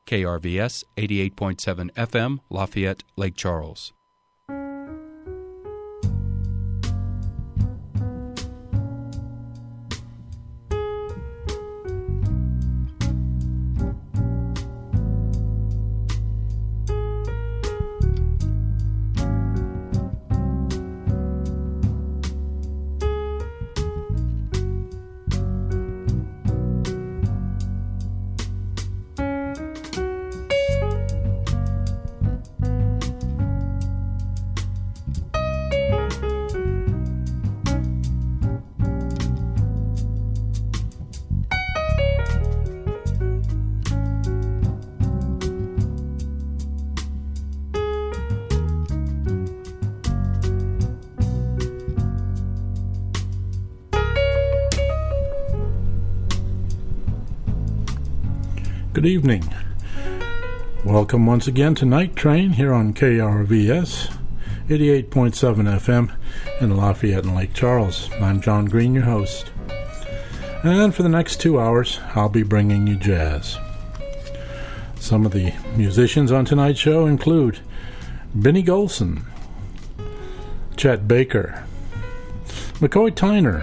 KRVS 88.7 FM, Lafayette, Lake Charles. Good evening. Welcome once again to Night Train here on KRVS 88.7 FM in Lafayette and Lake Charles. I'm John Green, your host. And for the next 2 hours, I'll be bringing you jazz. Some of the musicians on tonight's show include Benny Golson, Chet Baker, McCoy Tyner,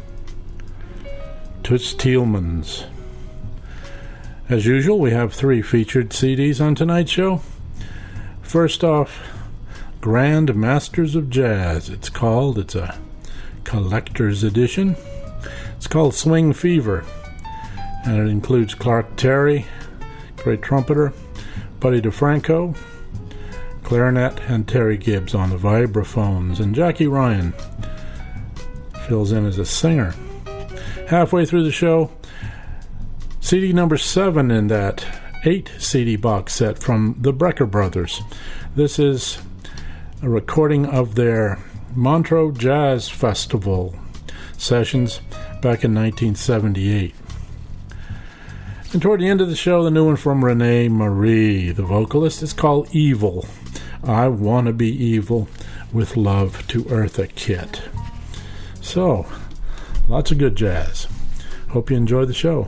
Toots Thielemans. As usual, we have 3 featured CDs on tonight's show. First off, Grand Masters of Jazz. It's a collector's edition. It's called Swing Fever, and it includes Clark Terry, great trumpeter, Buddy DeFranco, clarinet, and Terry Gibbs on the vibraphones, and Jackie Ryan fills in as a singer. Halfway through the show, CD number 7 in that 8 CD box set from the Brecker Brothers. This is a recording of their Montreux Jazz Festival sessions back in 1978. And toward the end of the show, the new one from Renee Marie, the vocalist, is called Evil. I Wanna Be Evil with Love to Eartha Kitt. So, lots of good jazz. Hope you enjoy the show.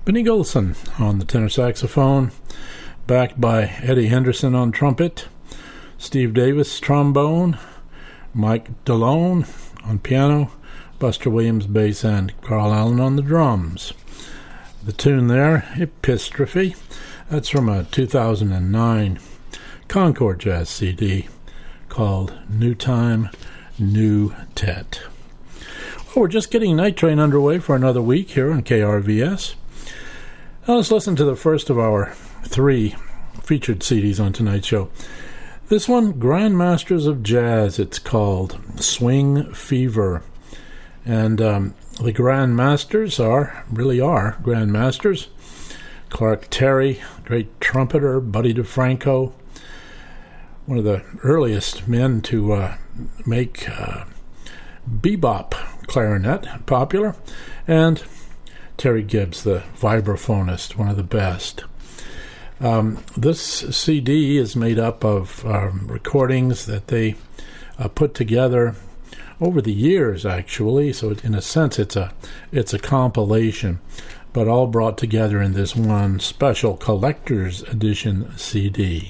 Benny Golson on the tenor saxophone, backed by Eddie Henderson on trumpet, Steve Davis trombone, Mike DeLone on piano, Buster Williams bass, and Carl Allen on the drums. The tune there, Epistrophe, that's from a 2009 Concord Jazz CD called New Time, New Tet. Well, we're just getting Night Train underway for another week here on KRVS. Now let's listen to the first of our 3 featured CDs on tonight's show. This one, Grandmasters of Jazz, it's called Swing Fever. And the Grandmasters are Grandmasters. Clark Terry, great trumpeter, Buddy DeFranco, one of the earliest men to make bebop clarinet popular, and Terry Gibbs, the vibraphonist, one of the best. This CD is made up of recordings that they put together over the years, actually. So in a sense, it's a compilation, but all brought together in this one special collector's edition CD.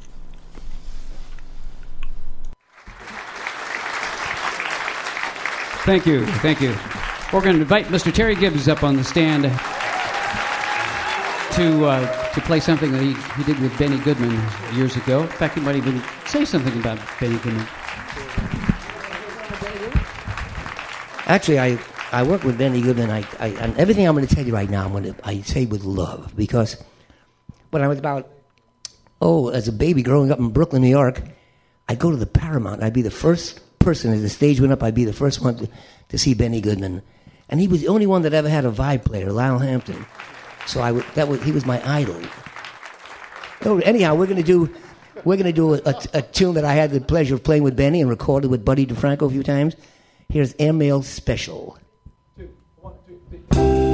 Thank you. We're going to invite Mr. Terry Gibbs up on the stand to play something that he did with Benny Goodman years ago. In fact, he might even say something about Benny Goodman. Actually, I work with Benny Goodman. And everything I'm going to tell you right now, I say with love, because when I was about, as a baby growing up in Brooklyn, New York, I'd go to the Paramount. I'd be the first person, as the stage went up, I'd be the first one to see Benny Goodman. And he was the only one that ever had a vibe player, Lyle Hampton. So he was my idol. So anyhow, we're going to do a tune that I had the pleasure of playing with Benny and recorded with Buddy DeFranco a few times. Here's Airmail Special. 2, 1, 2, 3.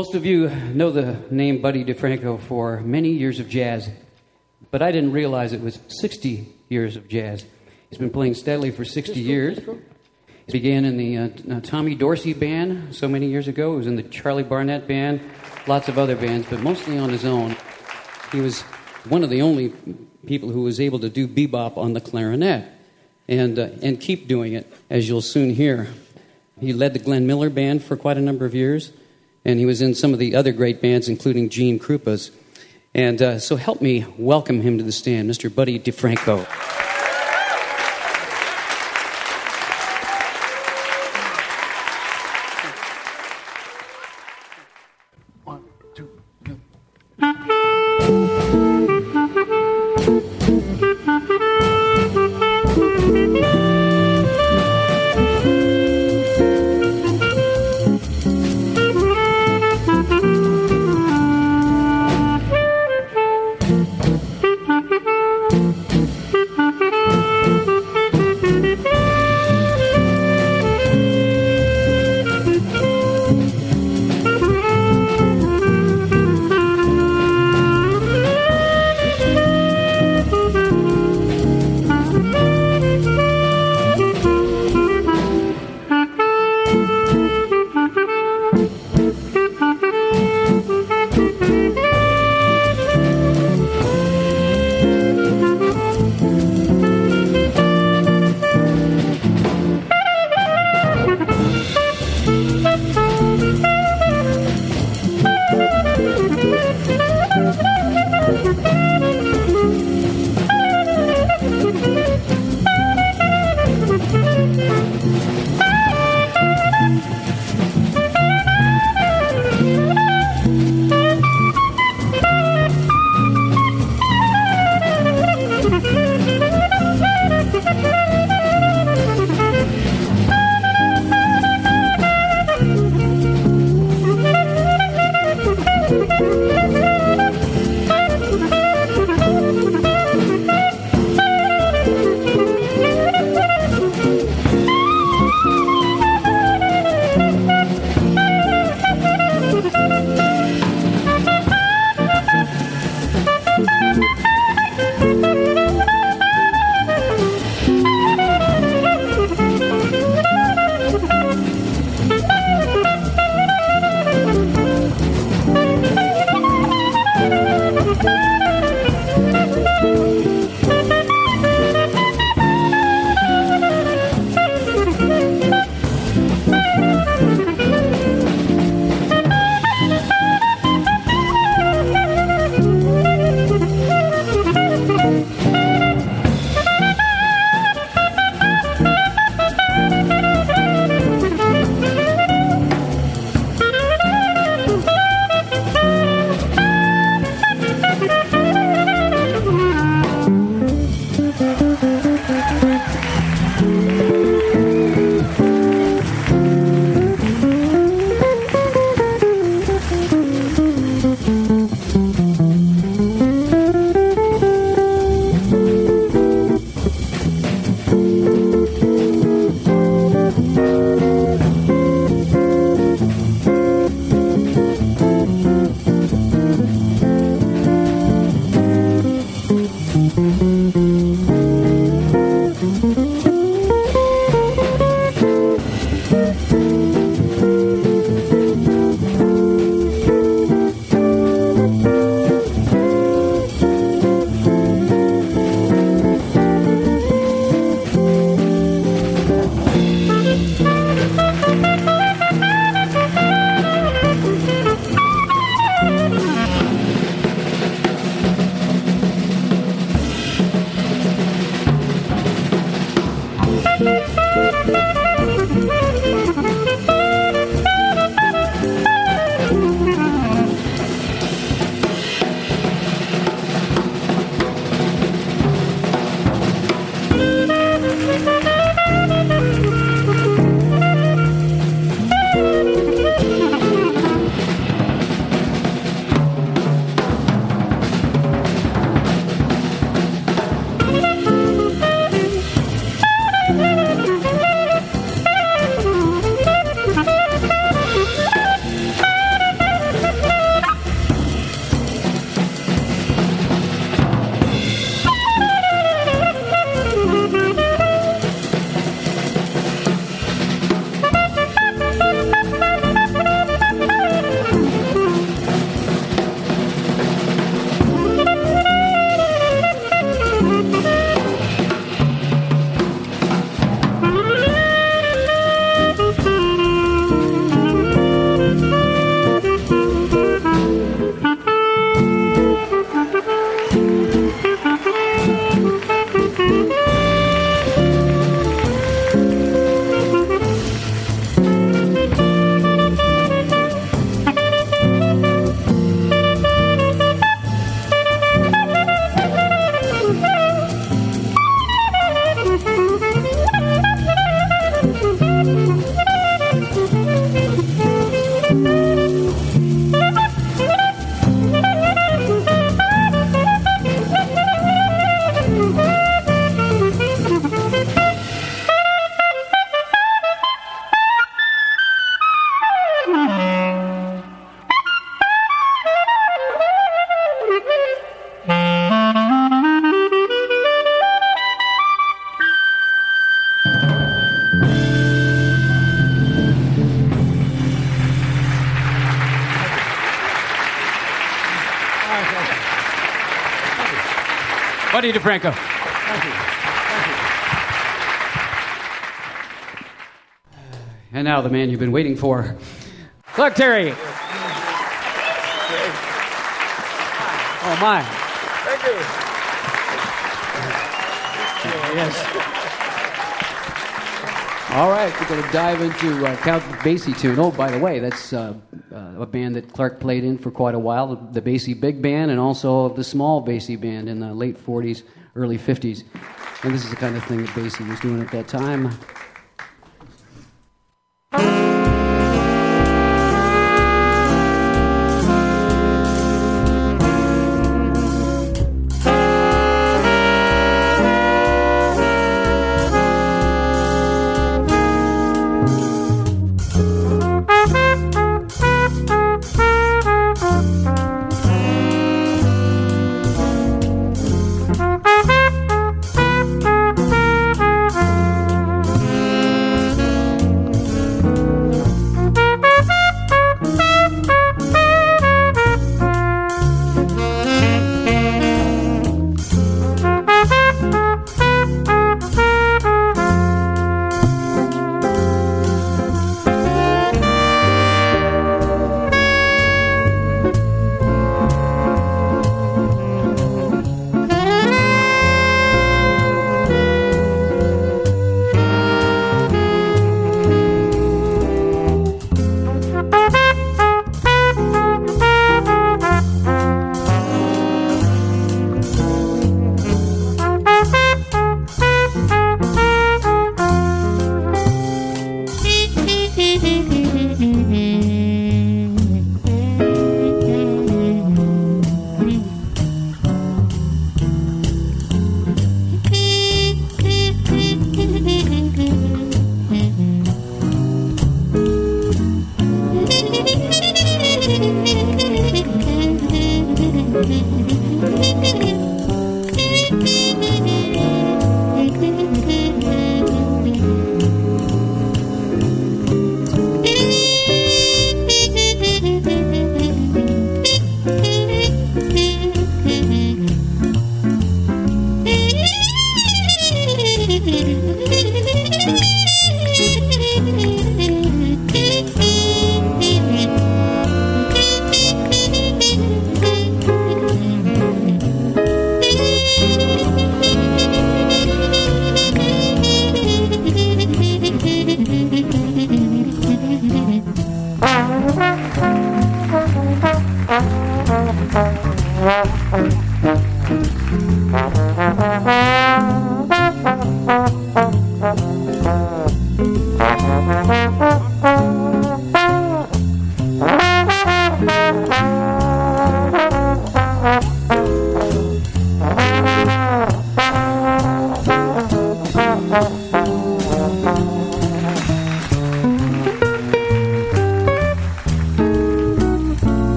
Most of you know the name Buddy DeFranco for many years of jazz, but I didn't realize it was 60 years of jazz. He's been playing steadily for 60 years. He began in the Tommy Dorsey Band so many years ago. He was in the Charlie Barnett Band, lots of other bands, but mostly on his own. He was one of the only people who was able to do bebop on the clarinet and keep doing it, as you'll soon hear. He led the Glenn Miller Band for quite a number of years, and he was in some of the other great bands, including Gene Krupa's. And so help me welcome him to the stand, Mr. Buddy DeFranco. One, two, go. Buddy DeFranco. Thank you. And now the man you've been waiting for, Clark Terry. Oh, my. Thank you. Yes. All right, we're going to dive into Count Basie tune. Oh, by the way, that's a band that Clark played in for quite a while, the Basie Big Band and also the Small Basie Band in the late 40s, early 50s. And this is the kind of thing that Basie was doing at that time.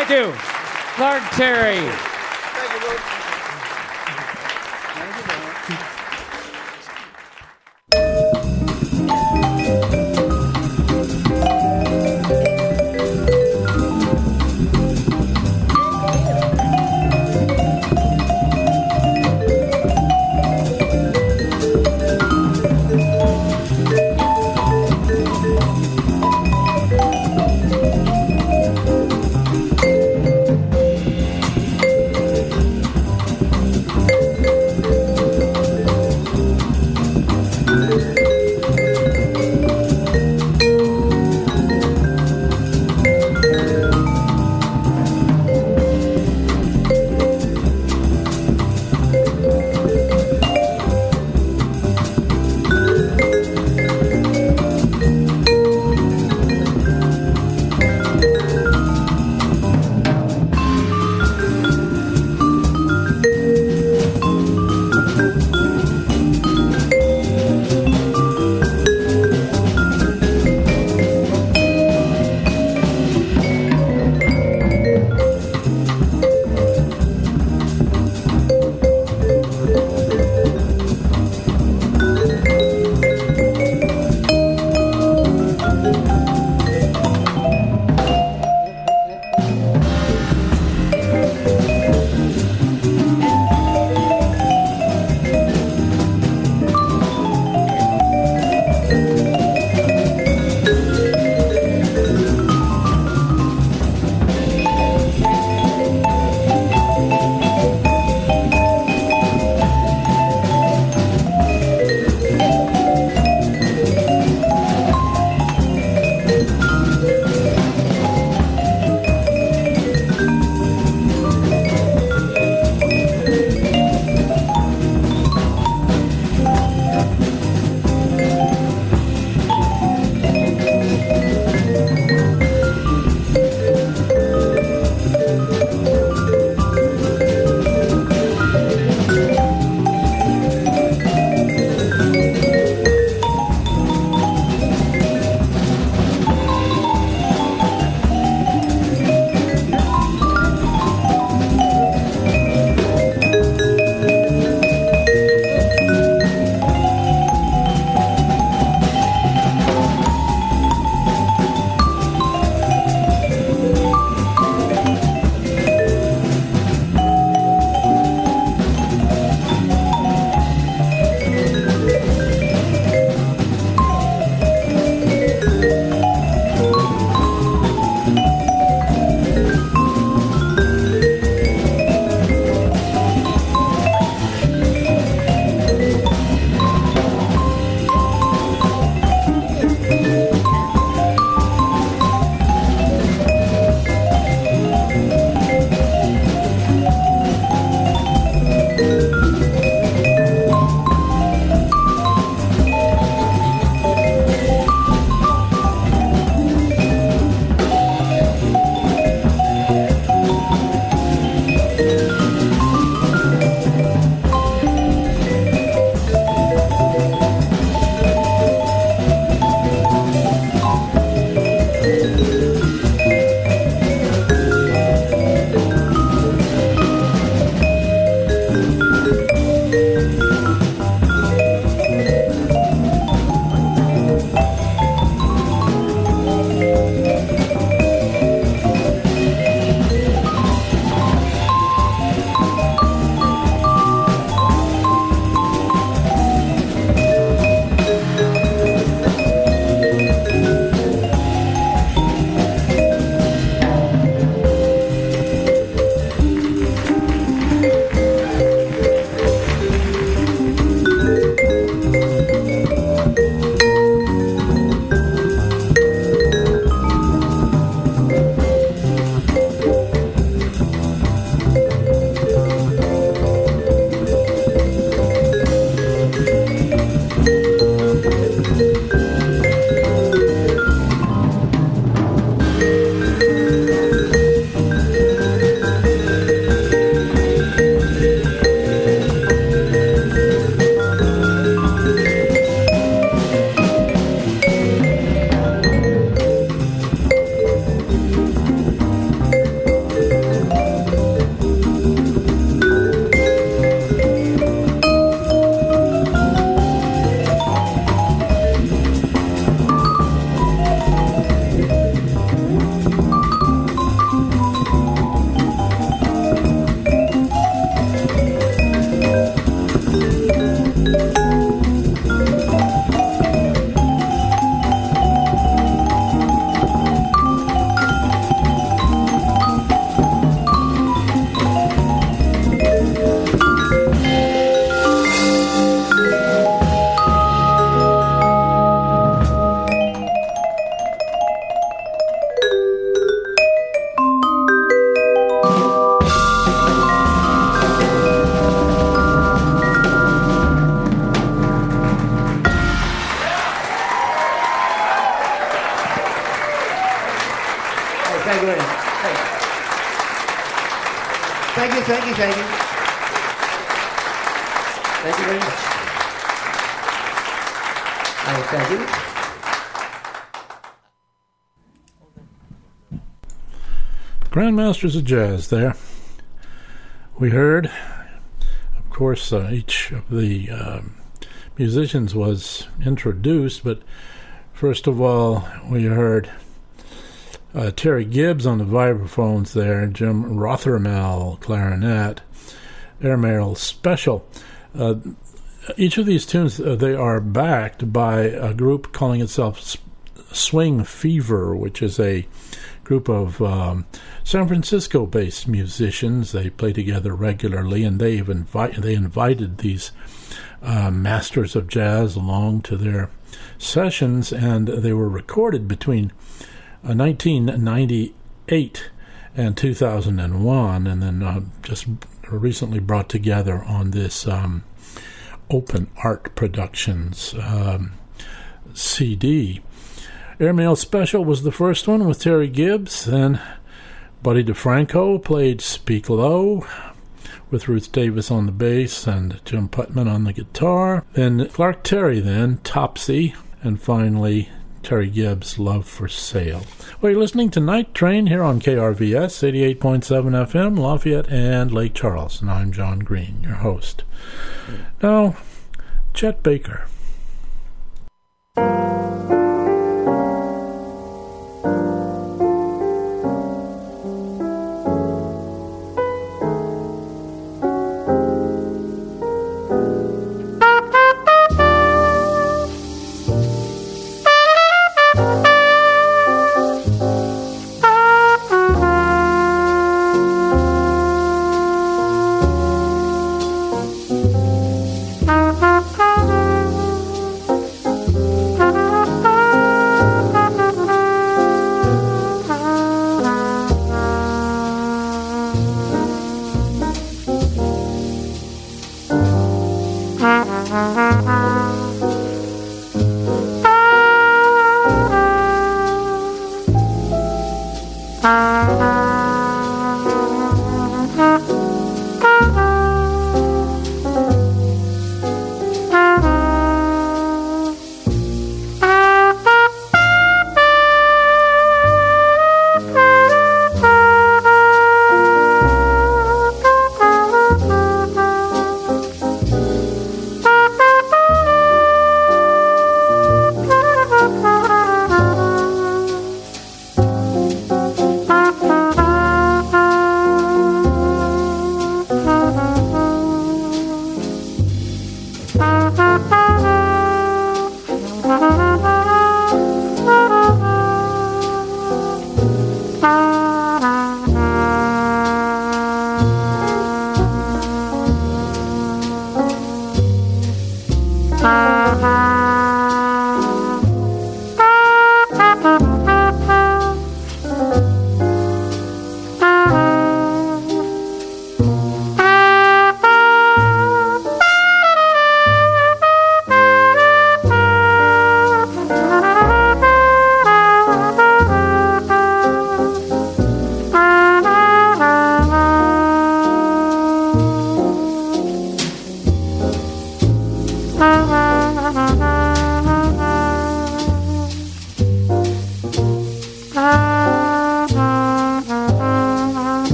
Thank you. Clark Terry. Thank you. Thank you very much. Thank you. Grandmasters of Jazz there. We heard, of course, each of the musicians was introduced, but first of all, we heard Terry Gibbs on the vibraphones there, Jim Rothermel clarinet, Airmail Special. Each of these tunes, they are backed by a group calling itself Swing Fever, which is a group of San Francisco-based musicians. They play together regularly, and they invited these masters of jazz along to their sessions, and they were recorded between 1998 and 2001, and then just recently brought together on this Open Art Productions CD. Airmail Special was the first one with Terry Gibbs. Then Buddy DeFranco played Speak Low with Ruth Davis on the bass and Jim Putman on the guitar. Then Clark Terry, then Topsy, and finally Terry Gibbs' Love for Sale. Well, you're listening to Night Train here on KRVS 88.7 FM, Lafayette and Lake Charles, and I'm John Green, your host. Now, Chet Baker.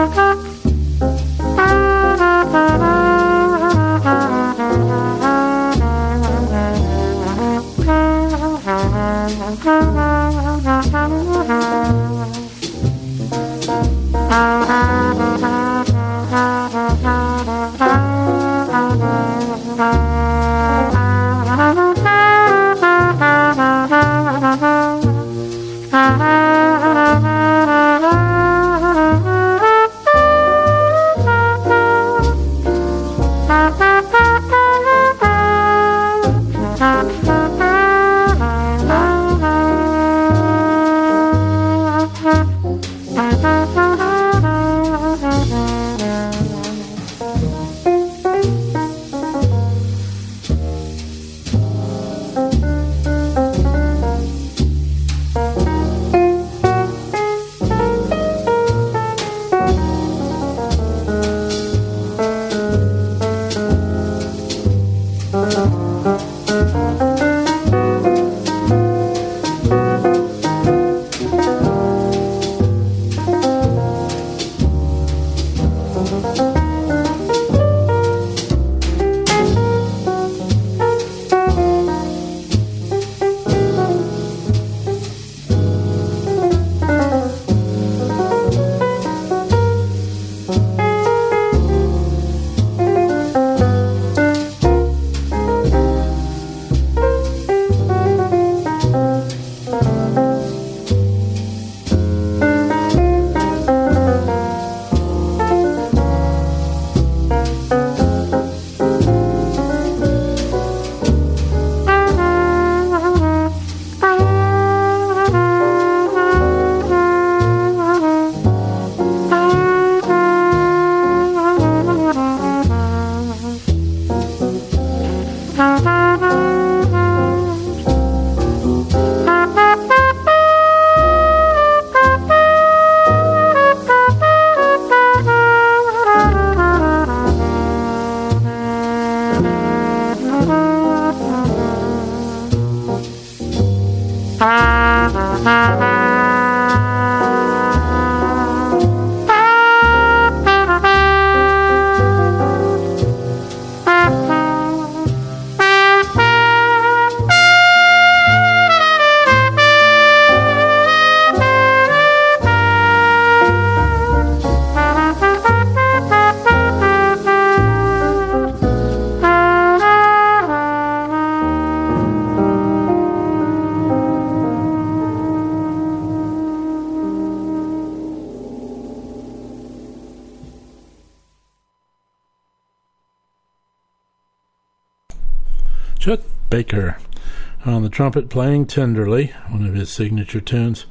Chet Baker on the trumpet playing Tenderly, one of his signature tunes.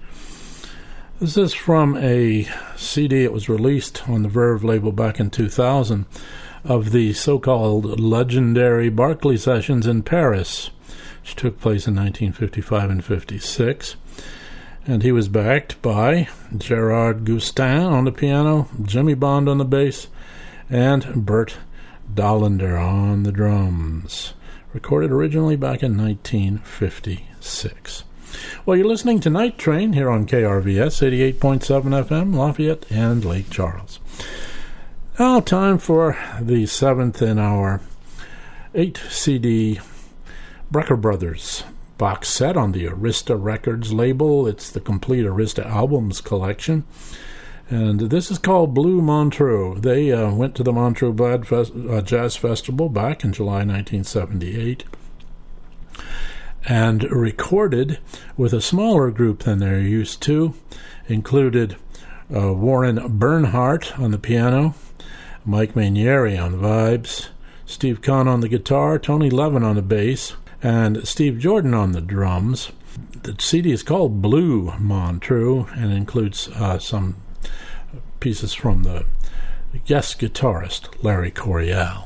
This is from a CD that was released on the Verve label back in 2000 of the so-called legendary Barclay Sessions in Paris, which took place in 1955 and 56. And he was backed by Gerard Gustin on the piano, Jimmy Bond on the bass, and Bert Dollander on the drums. Recorded originally back in 1956. Well, you're listening to Night Train here on KRVS 88.7 FM, Lafayette and Lake Charles. Now, time for the seventh in our 8-CD Brecker Brothers box set on the Arista Records label. It's the complete Arista Albums collection. And this is called Blue Montreux. They went to the Montreux Jazz Festival back in July 1978 and recorded with a smaller group than they're used to. Included Warren Bernhardt on the piano, Mike Mainieri on the vibes, Steve Kahn on the guitar, Tony Levin on the bass, and Steve Jordan on the drums. The CD is called Blue Montreux and includes some pieces from the guest guitarist Larry Coryell.